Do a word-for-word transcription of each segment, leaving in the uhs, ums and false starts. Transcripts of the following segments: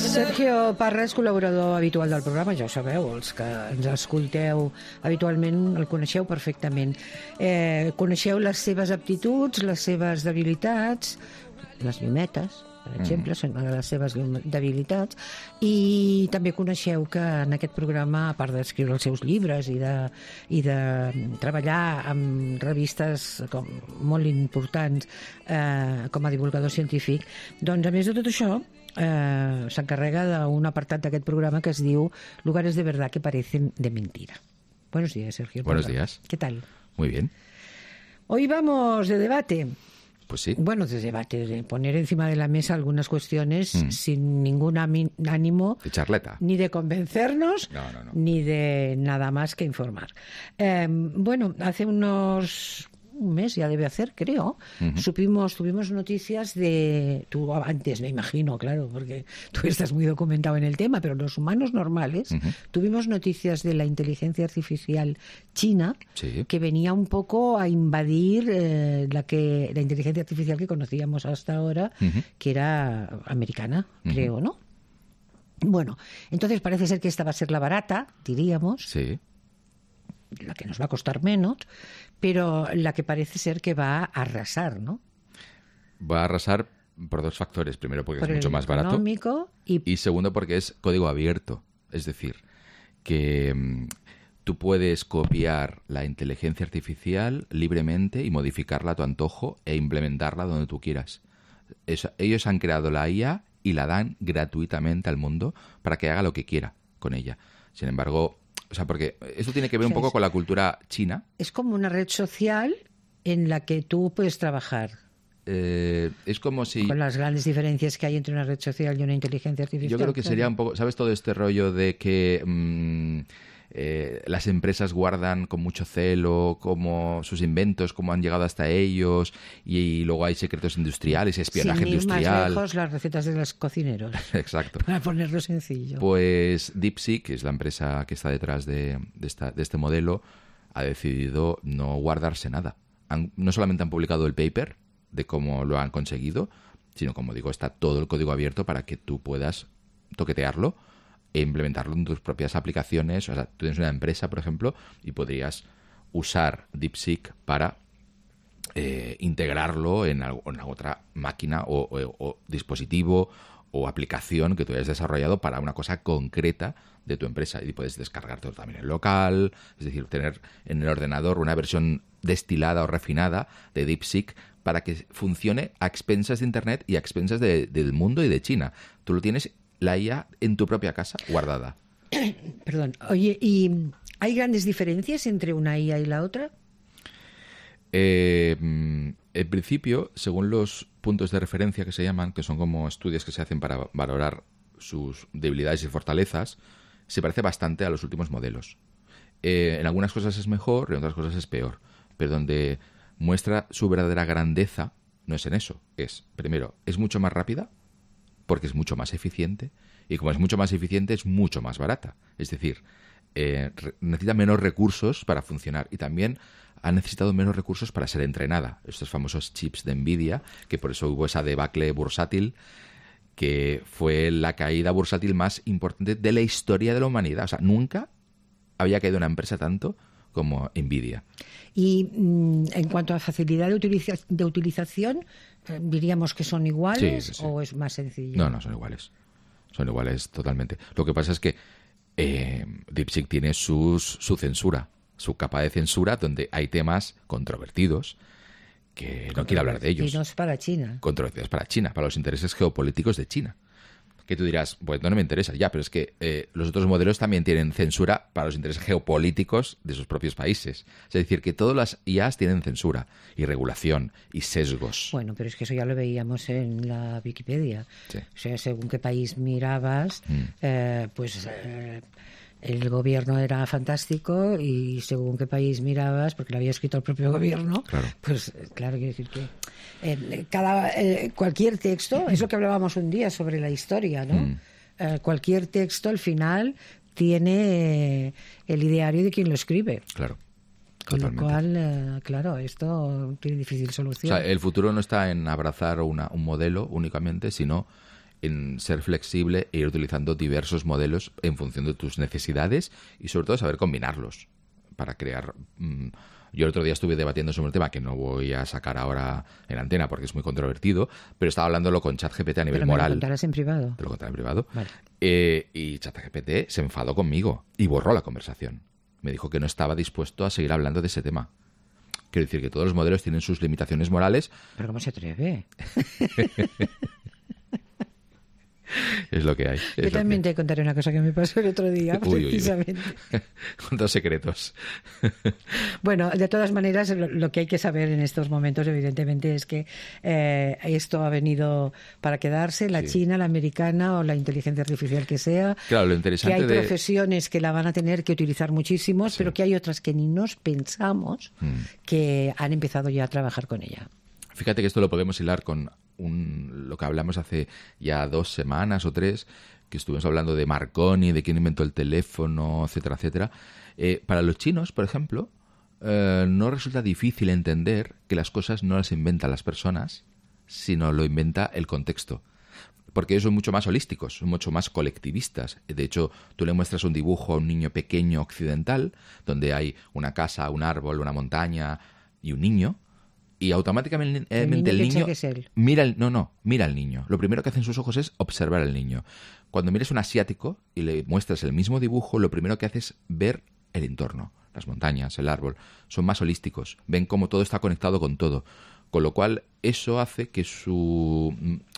Sergio Parra és col·laborador habitual del programa, ja ho sabeu, els que ens escolteu habitualment el coneixeu perfectament. Eh, coneixeu les seves aptituds, les seves debilitats, les llumetes, per exemple, mm. són una de les seves debilitats, i també coneixeu que en aquest programa, a part d'escriure els seus llibres i de, i de treballar amb revistes com, molt importants eh, com a divulgador científic, doncs a més de tot això eh, s'encarrega d'un apartat d'aquest programa que es diu Lugares de verdad que parecen de mentira. Buenos días, Sergio. Buenos días. ¿Qué tal? Muy bien. Hoy vamos de debate. Pues sí. Bueno, de debate, de poner encima de la mesa algunas cuestiones mm. sin ningún ánimo de charleta, ni de convencernos, no, no, no. ni de nada más que informar. Eh, bueno, hace unos un mes ya debe hacer, creo, uh-huh. supimos, tuvimos noticias de, tú antes me imagino, claro, porque tú estás muy documentado en el tema, pero los humanos normales, uh-huh. tuvimos noticias de la inteligencia artificial china, sí. que venía un poco a invadir eh, la que la inteligencia artificial que conocíamos hasta ahora, uh-huh. que era americana, uh-huh. creo, ¿no? Bueno, entonces parece ser que esta va a ser la barata, diríamos. Sí. La que nos va a costar menos, pero la que parece ser que va a arrasar, ¿no? Va a arrasar por dos factores. Primero, porque por es mucho más barato. Y... y segundo, porque es código abierto. Es decir, que mmm, tú puedes copiar la inteligencia artificial libremente y modificarla a tu antojo e implementarla donde tú quieras. Eso, ellos han creado la I A y la dan gratuitamente al mundo para que haga lo que quiera con ella. Sin embargo... O sea, porque esto tiene que ver un poco con la cultura china. Es como una red social en la que tú puedes trabajar. Eh, es como si... Con las grandes diferencias que hay entre una red social y una inteligencia artificial. Yo creo que sería un poco... ¿Sabes todo este rollo de que mmm, eh, las empresas guardan con mucho celo como sus inventos, cómo han llegado hasta ellos, y, y luego hay secretos industriales, espionaje Sin ir industrial? más lejos, las recetas de los cocineros. Exacto. Para ponerlo sencillo. Pues DeepSeek, que es la empresa que está detrás de, de, esta, de este modelo, ha decidido no guardarse nada. Han, no solamente han publicado el paper de cómo lo han conseguido, sino, como digo, está todo el código abierto para que tú puedas toquetearlo e implementarlo en tus propias aplicaciones. O sea, tú tienes una empresa, por ejemplo, y podrías usar DeepSeek para eh, integrarlo en, algo, en otra máquina o, o, o dispositivo o aplicación que tú hayas desarrollado para una cosa concreta de tu empresa, y puedes descargártelo también en local, es decir, tener en el ordenador una versión destilada o refinada de DeepSeek para que funcione a expensas de Internet y a expensas de, del mundo y de China. Tú lo tienes, la I A, en tu propia casa, guardada. Perdón. Oye, ¿y hay grandes diferencias entre una I A y la otra? Eh, en principio, según los puntos de referencia que se llaman, que son como estudios que se hacen para valorar sus debilidades y fortalezas, se parece bastante a los últimos modelos. Eh, en algunas cosas es mejor, en otras cosas es peor. Pero donde muestra su verdadera grandeza no es en eso. Es, primero, es mucho más rápida, porque es mucho más eficiente, y como es mucho más eficiente, es mucho más barata. Es decir, eh, re- necesita menos recursos para funcionar, y también ha necesitado menos recursos para ser entrenada. Estos famosos chips de Nvidia, que por eso hubo esa debacle bursátil, que fue la caída bursátil más importante de la historia de la humanidad. O sea, nunca había caído una empresa tanto como Nvidia. Y mm, en cuanto a facilidad de, utiliza- de utilización, eh, ¿diríamos que son iguales Sí, sí, sí. o es más sencillo? No, no, son iguales. Son iguales totalmente. Lo que pasa es que eh, DeepSeek tiene sus, su censura, su capa de censura, donde hay temas controvertidos, que no quiero hablar de ellos. Y no es para China. Controvertidos para China, para los intereses geopolíticos de China. Que tú dirás, pues no, no me interesa. Ya, pero es que eh, los otros modelos también tienen censura para los intereses geopolíticos de sus propios países. Es decir, que todas las I As tienen censura y regulación y sesgos. Bueno, pero es que eso ya lo veíamos en la Wikipedia. Sí. O sea, según qué país mirabas, Mm. eh, pues eh, el gobierno era fantástico, y según qué país mirabas, porque lo había escrito el propio gobierno, Claro. pues eh, claro, quiero decir que eh, cada eh, cualquier texto, es lo que hablábamos un día sobre la historia, ¿no? Mm. Eh, cualquier texto al final tiene eh, el ideario de quien lo escribe. Claro. Con lo Totalmente. cual, eh, claro, esto tiene difícil O solución. sea, el futuro no está en abrazar una, un modelo únicamente, sino en ser flexible e ir utilizando diversos modelos en función de tus necesidades y sobre todo saber combinarlos para crear... Mmm, yo el otro día estuve debatiendo sobre un tema que no voy a sacar ahora en antena porque es muy controvertido, pero estaba hablándolo con ChatGPT a nivel pero me moral. lo contarás en privado. Te lo contaré en privado. Vale. Eh, y ChatGPT se enfadó conmigo y borró la conversación. Me dijo que no estaba dispuesto a seguir hablando de ese tema. Quiero decir que todos los modelos tienen sus limitaciones morales. ¿Pero cómo se atreve? Es lo que hay. Es Yo también que... te contaré una cosa que me pasó el otro día, uy, precisamente. Uy, uy. Con dos secretos. Bueno, de todas maneras, lo, lo que hay que saber en estos momentos, evidentemente, es que eh, esto ha venido para quedarse, la sí. china, la americana o la inteligencia artificial que sea. Claro, lo interesante que hay de... profesiones que la van a tener que utilizar muchísimos, sí. pero que hay otras que ni nos pensamos hmm. que han empezado ya a trabajar con ella. Fíjate que esto lo podemos hilar con un, lo que hablamos hace ya dos semanas o tres, que estuvimos hablando de Marconi, de quién inventó el teléfono, etcétera, etcétera. Eh, para los chinos, por ejemplo, eh, no resulta difícil entender que las cosas no las inventan las personas, sino lo inventa el contexto. Porque ellos son mucho más holísticos, son mucho más colectivistas. De hecho, tú le muestras un dibujo a un niño pequeño occidental, donde hay una casa, un árbol, una montaña y un niño, y automáticamente el niño, el niño que es él. mira el, no, no, mira al niño. Lo primero que hacen sus ojos es observar al niño. Cuando mires un asiático y le muestras el mismo dibujo, lo primero que hace es ver el entorno, las montañas, el árbol. Son más holísticos, ven cómo todo está conectado con todo. Con lo cual, eso hace que su,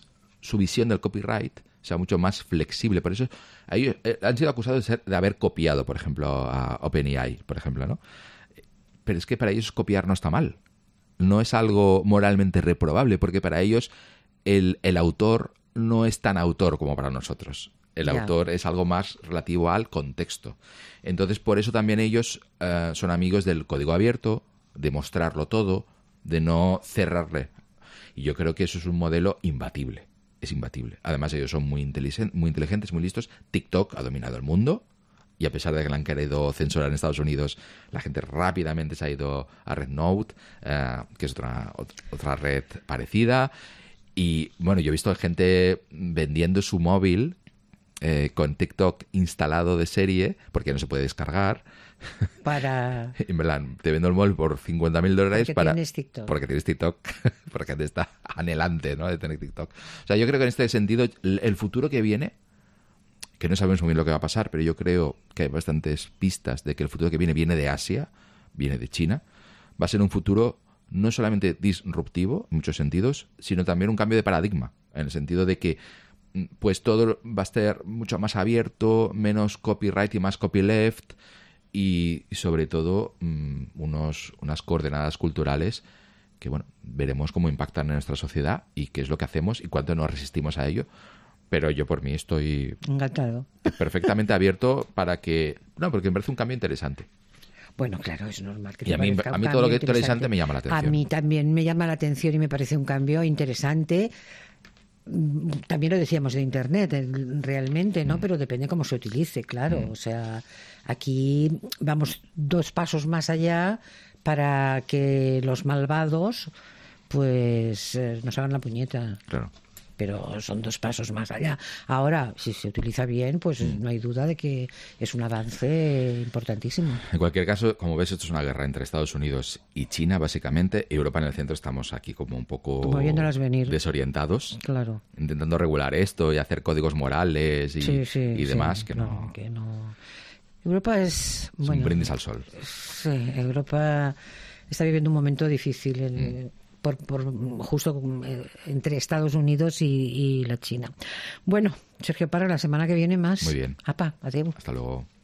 su visión del copyright sea mucho más flexible. Por eso ellos han sido acusados de, ser, de haber copiado, por ejemplo, a OpenAI, por ejemplo, ¿no? Pero es que para ellos copiar no está mal. No es algo moralmente reprobable, porque para ellos el, el autor no es tan autor como para nosotros. El yeah. autor es algo más relativo al contexto. Entonces, por eso también ellos uh, son amigos del código abierto, de mostrarlo todo, de no cerrarle. Y yo creo que eso es un modelo imbatible. Es imbatible. Además, ellos son muy, inteligentes, muy inteligentes, muy listos. TikTok ha dominado el mundo. Y a pesar de que la han querido censurar en Estados Unidos, la gente rápidamente se ha ido a Red Note, eh, que es otra, otra red parecida. Y bueno, yo he visto gente vendiendo su móvil eh, con TikTok instalado de serie, porque no se puede descargar. Para... En verdad, te vendo el móvil por cincuenta mil dólares porque para... tienes TikTok. Porque tienes TikTok. Porque te está anhelante, ¿no?, de tener TikTok. O sea, yo creo que en este sentido, el futuro que viene, que no sabemos muy bien lo que va a pasar, pero yo creo que hay bastantes pistas de que el futuro que viene viene de Asia, viene de China. Va a ser un futuro no solamente disruptivo, en muchos sentidos, sino también un cambio de paradigma, en el sentido de que pues todo va a estar mucho más abierto, menos copyright y más copyleft, y, y sobre todo mmm, unos, unas coordenadas culturales que, bueno, veremos cómo impactan en nuestra sociedad y qué es lo que hacemos y cuánto nos resistimos a ello. Pero yo por mí estoy encantado, perfectamente abierto para que... No, porque me parece un cambio interesante. Bueno, claro, es normal que te y a mí, parezca a mí un todo lo que es interesante. interesante me llama la atención. A mí también me llama la atención y me parece un cambio interesante. También lo decíamos de Internet, realmente, ¿no? Mm. Pero depende cómo se utilice, claro. Mm. O sea, aquí vamos dos pasos más allá para que los malvados pues eh, nos hagan la puñeta. Claro. Pero son dos pasos más allá. Ahora, si se utiliza bien, pues mm. no hay duda de que es un avance importantísimo. En cualquier caso, como ves, esto es una guerra entre Estados Unidos y China, básicamente. Europa en el centro estamos aquí como un poco como viéndolas venir. Desorientados. Claro. Intentando regular esto y hacer códigos morales y, sí, sí, y demás. Sí, que, no, no... que no... Europa es... Es bueno, un brindis al sol. Sí, Europa está viviendo un momento difícil en... Mm. Por, por justo entre Estados Unidos y, y la China. Bueno, Sergio Parra, la semana que viene más. Muy bien. Apa, adiós. Hasta luego.